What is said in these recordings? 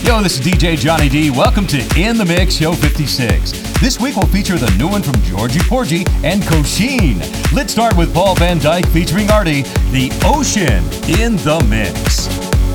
Yo, this is DJ Johnny D. Welcome to In the Mix Show 56. This week we'll feature the new one from Georgie Porgy and Kosheen. Let's start with Paul Van Dyk featuring Artie, The Ocean in the Mix.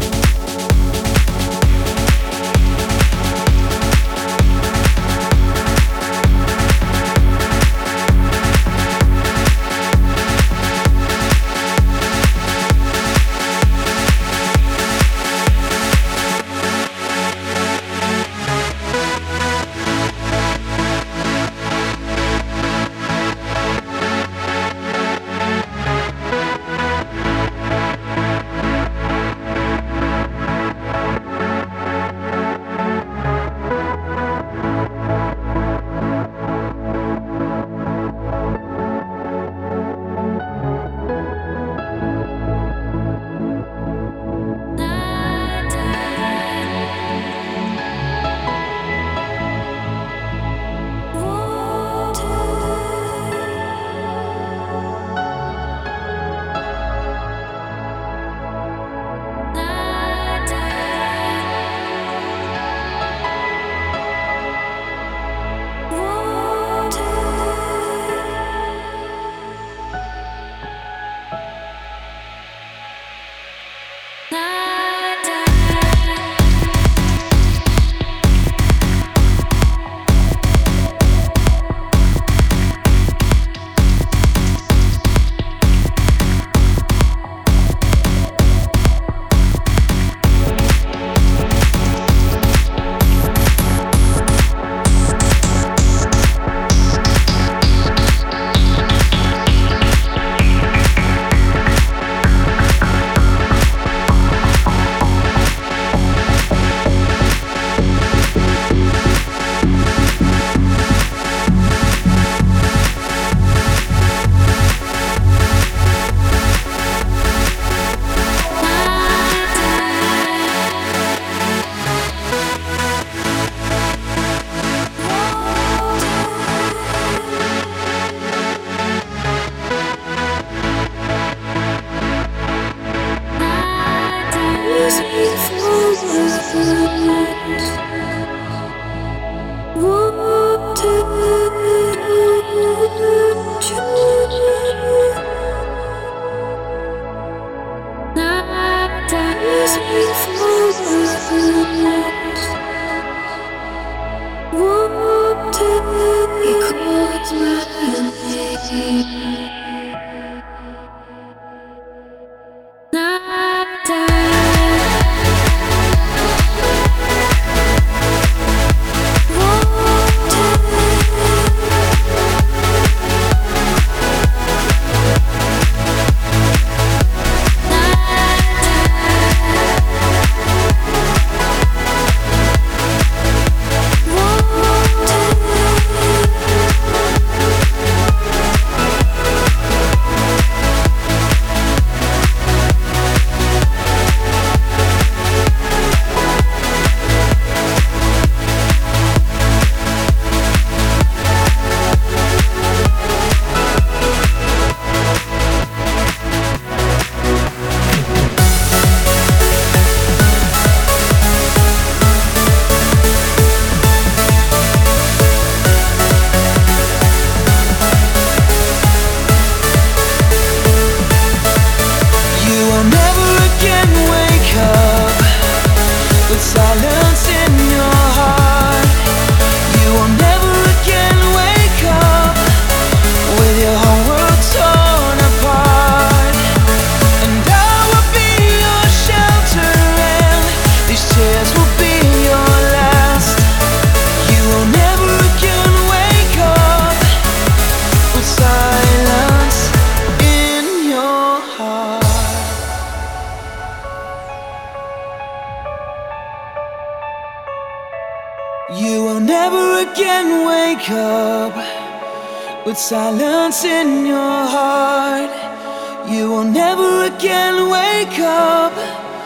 With silence in your heart, you will never again wake up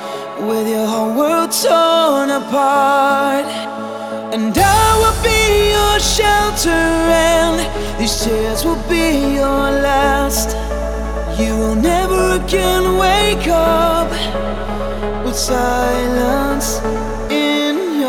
with your whole world torn apart. And I will be your shelter, and these tears will be your last. You will never again wake up with silence in your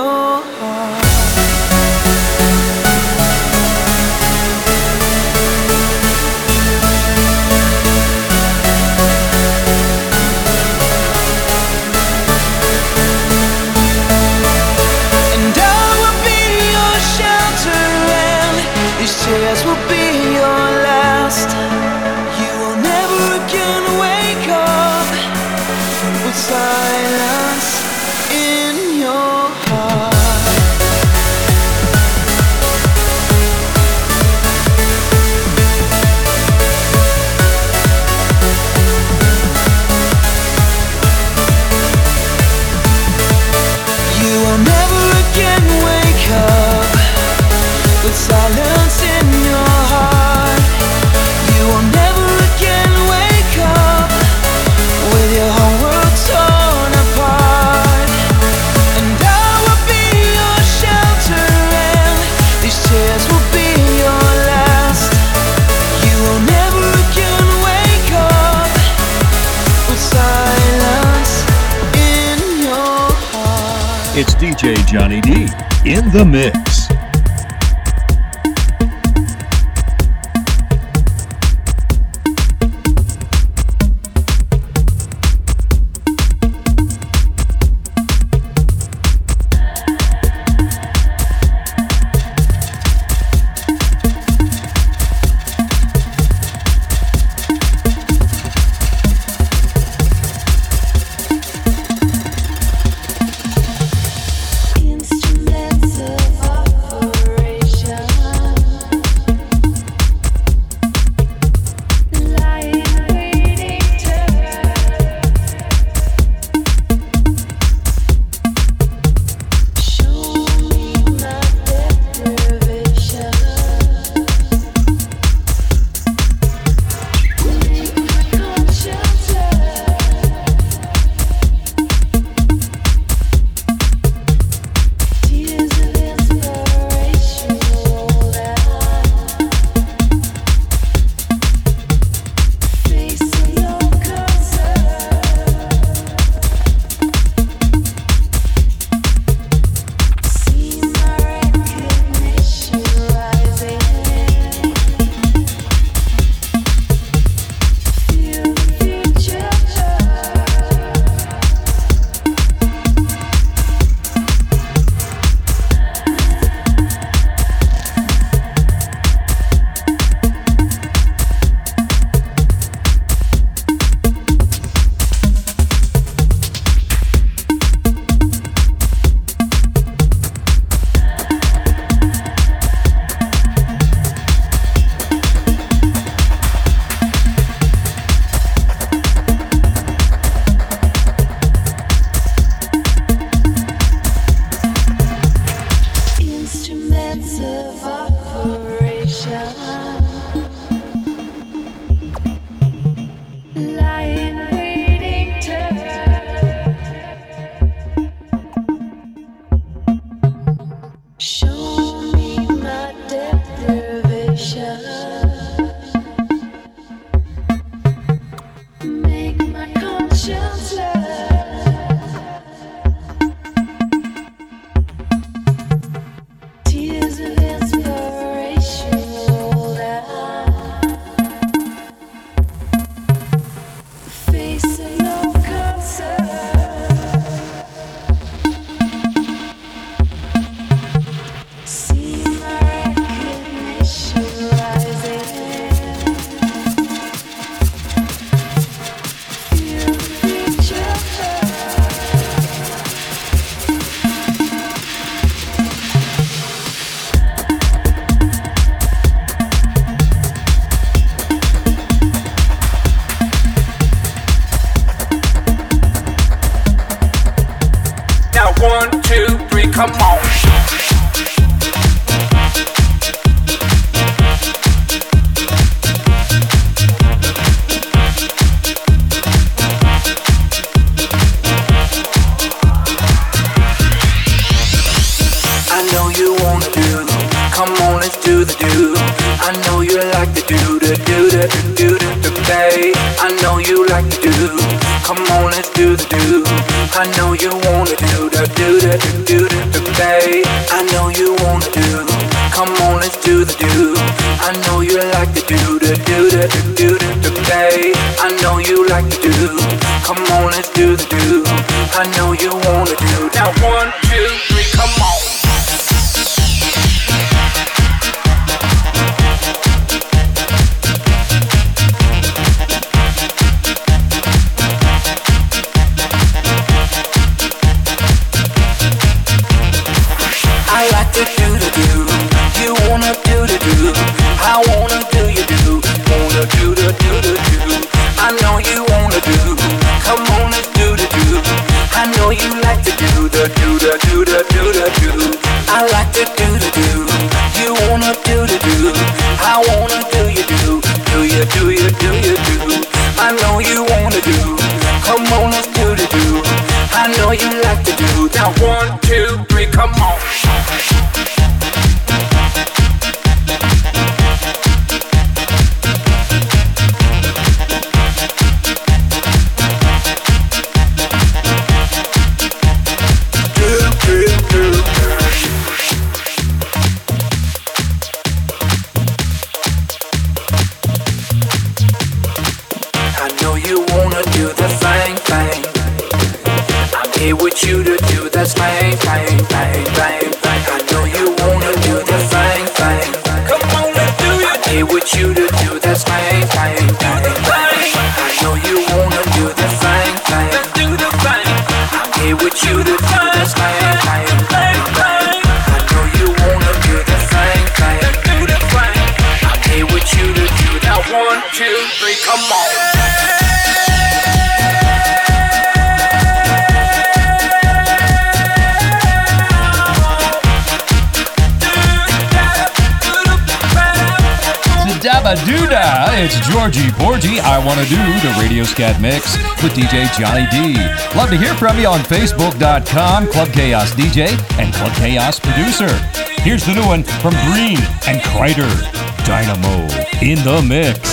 It's DJ Johnny D in the mix. thing, thing, thing, thing. I know you wanna do the thing, thing. Come on and do it. I need with you to do the thing, thing, thing, thing. I know you wanna do the thing, thing. Do the thing. I'm here with you to do the thing, thing, thing, thing. I know you wanna do the thing, thing. Do the thing. I'm here with you to do that. 1, 2, 3, come on. Dabba-doo-dah, it's Georgie Porgy. I Wanna Do, the Radio Scat Mix with DJ Johnny D. Love to hear from you on Facebook.com, Club Chaos DJ and Club Chaos Producer. Here's the new one from Green and Kreider, Dynamo in the Mix.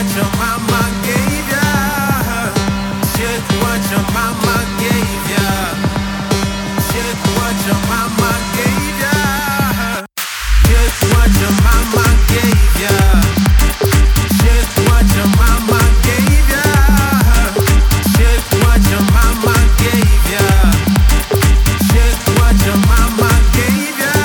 what your mama gave ya. Shake what your mama gave ya. Shake what your mama gave ya. Shake what your mama gave ya. Shake what your mama gave ya. Shake what your mama gave ya. Shake what your mama gave ya.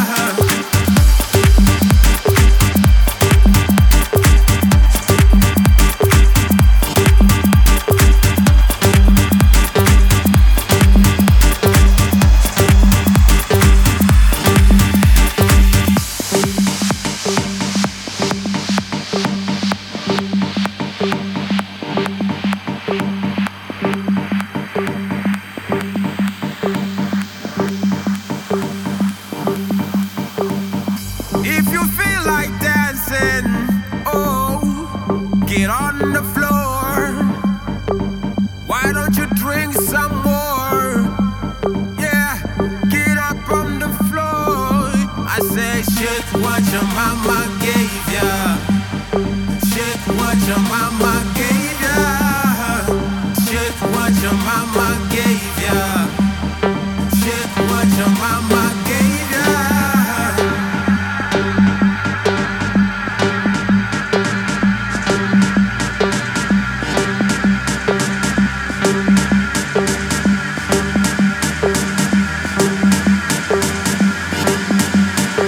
If you feel like dancing, oh, get on the floor. Why don't you drink some more? Yeah, get up on the floor. I say, shake what your mama gave ya. Shake what your mama gave ya. Shake what your mama gave ya. Shake what your mama gave ya.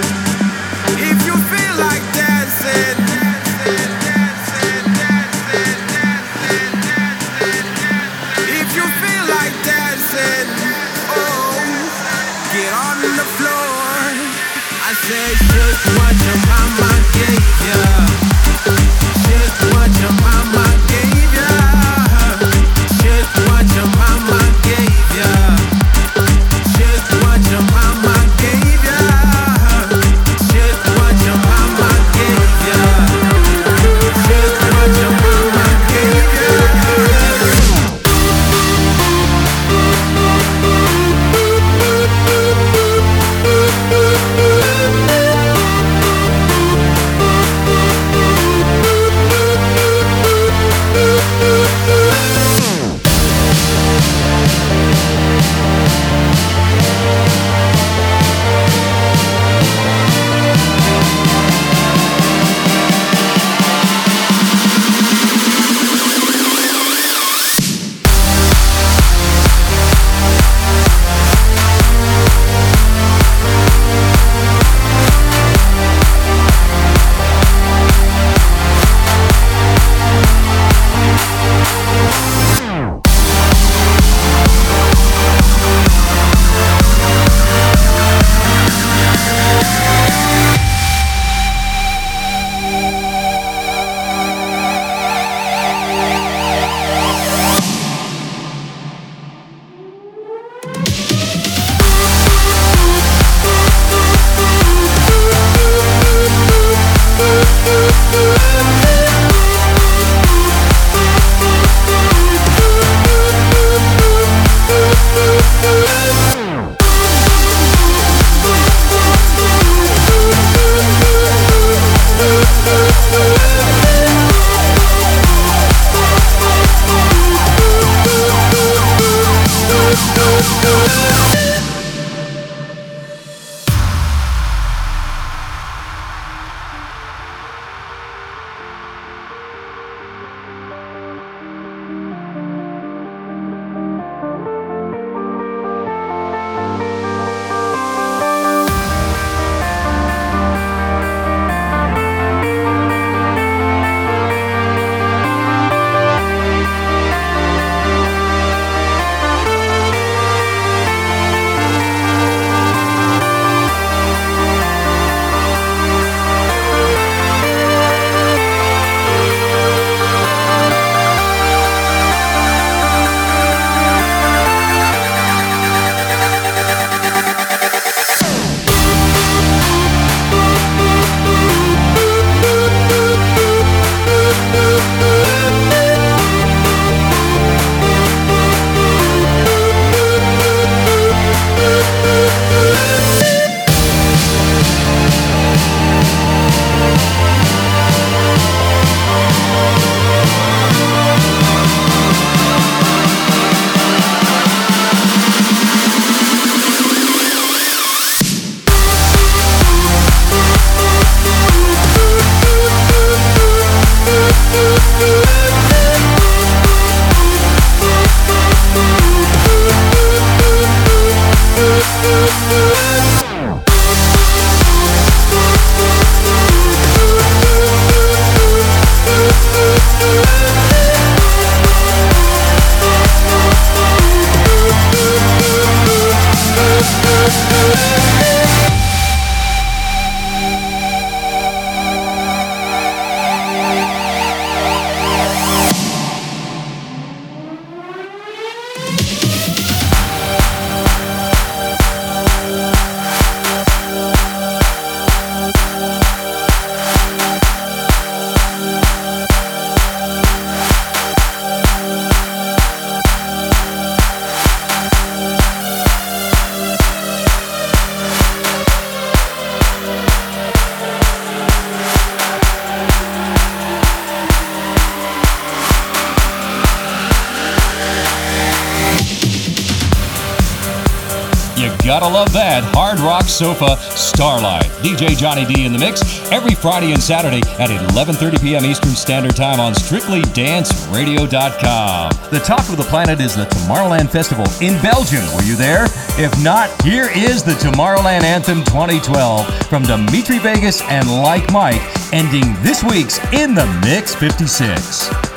If you feel like dancing, dancing, dancing, dancing. gotta love that. Hard Rock Sofa Starlight. DJ Johnny D in the mix every Friday and Saturday at 11:30 p.m. Eastern Standard Time on StrictlyDanceRadio.com. The talk of the planet is the Tomorrowland Festival in Belgium. Were you there? If not, here is the Tomorrowland Anthem 2012 from Dimitri Vegas and Like Mike, ending this week's In the Mix 56.